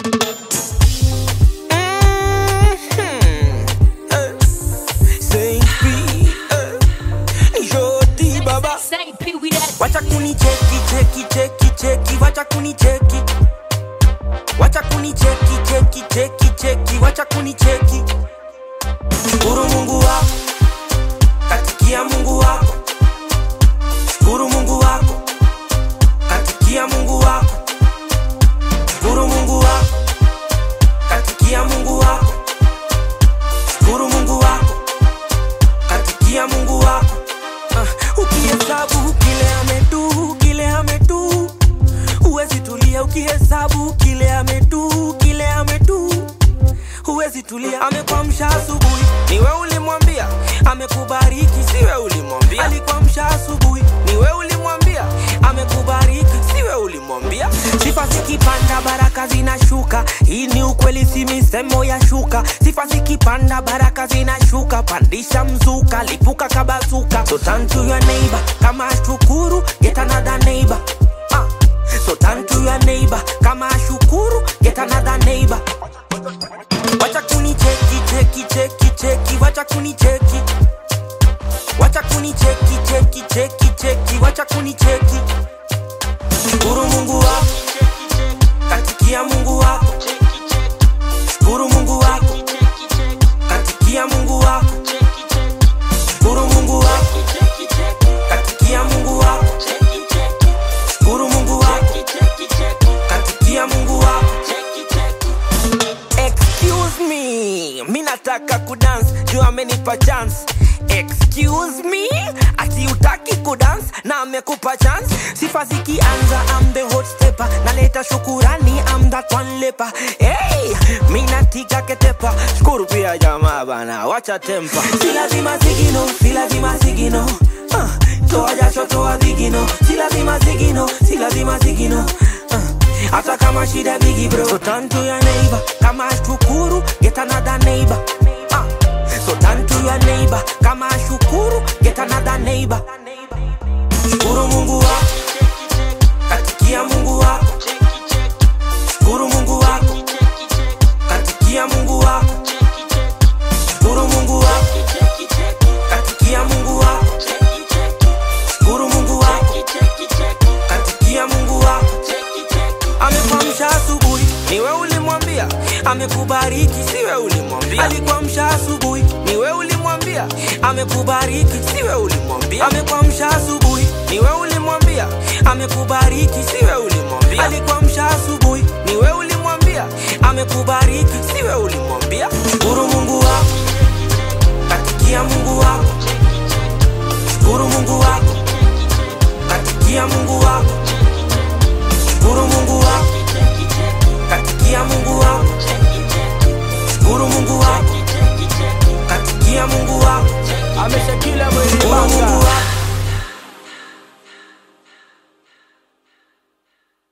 Wacha kuni cheki, wacha kuni cheki. Wacha kuni cheki, wacha kuni cheki. Shukuru Mungu wako, katikia Mungu wako. Shukuru Mungu wako, katikia Mungu wako. Shukuru Mungu wako, katikia Mungu wako. Shukuru Mungu wako, katikia Mungu wako. Ukihesabu kile amedu, huwezi tulia. Ukihesabu kile amedu, huwezi tulia. Amekuamsha asubuhi, ni wewe ulimwambia. Amekubariki, si wewe ulimwambia. Alikuamsha asubuhi, ni wewe ulimwambia. Amekubariki, si wewe ulimwambia. Sifa zikipanda baraka zinashuka, hii ni ukweli, si misemo ya shuka. Sifa zikipanda baraka zinashuka, pandisha mzuka, lipuka kabazuka. So turn to your neighbor, kama shukuru, get another neighbor. So turn to your neighbor, kama shukuru, get another neighbor. Wacha kuni cheki, wacha kuni cheki. Wacha kuni cheki, wacha kuni cheki. Shukuru Mungu wako, katikia Mungu wako. Shukuru Mungu wako, katikia Mungu wako. Shukuru Mungu wako, katikia Mungu wako. Shukuru Mungu wako, katikia Mungu wako. Excuse me, mi nataka kudance, juu amenipa chance. Excuse me, ati utaki kudance na amekupa chance. Sifa zikianza, I'm the hot stepper. Naleta shukurani, I'm that one leper. Hey, mi natika ketepa. Shukuru pia jamaa bana, wacha tempa. Si lazima zigino, toa jasho, toa vigino. Si lazima zigino, hata kama shida bigi bro. So turn to your neighbor, kama shukuru, get another neighbor. So turn to your neighbor, kama shukuru, get another neighbor. Shukuru Mungu wako, katikia Mungu wako. Shukuru Mungu wako, katikia Mungu wako. Shukuru Mungu wako, katikia Mungu wako. Shukuru Mungu wako, katikia Mungu wako. Amekuamsha asubuhi, ni wewe ulimwambia. Amekubariki, si wewe ulimwambia. Alikuamsha asubuhi, ni wewe ulimwambia. Amekubariki, si wewe ulimwambia. Amekuamsha asubuhi, ni wewe ulimwambia. Amekubariki, si wewe ulimwambia. Alikuamsha asubuhi, ni wewe ulimwambia. Amekubariki, si wewe ulimwambia. Shukuru Mungu wako, katikia Mungu wako. Shukuru Mungu wako, katikia Mungu wako. Shukuru Mungu wako, katikia Mungu wako. Shukuru Mungu wako, katikia Mungu wako. Ameshakila mwili wako.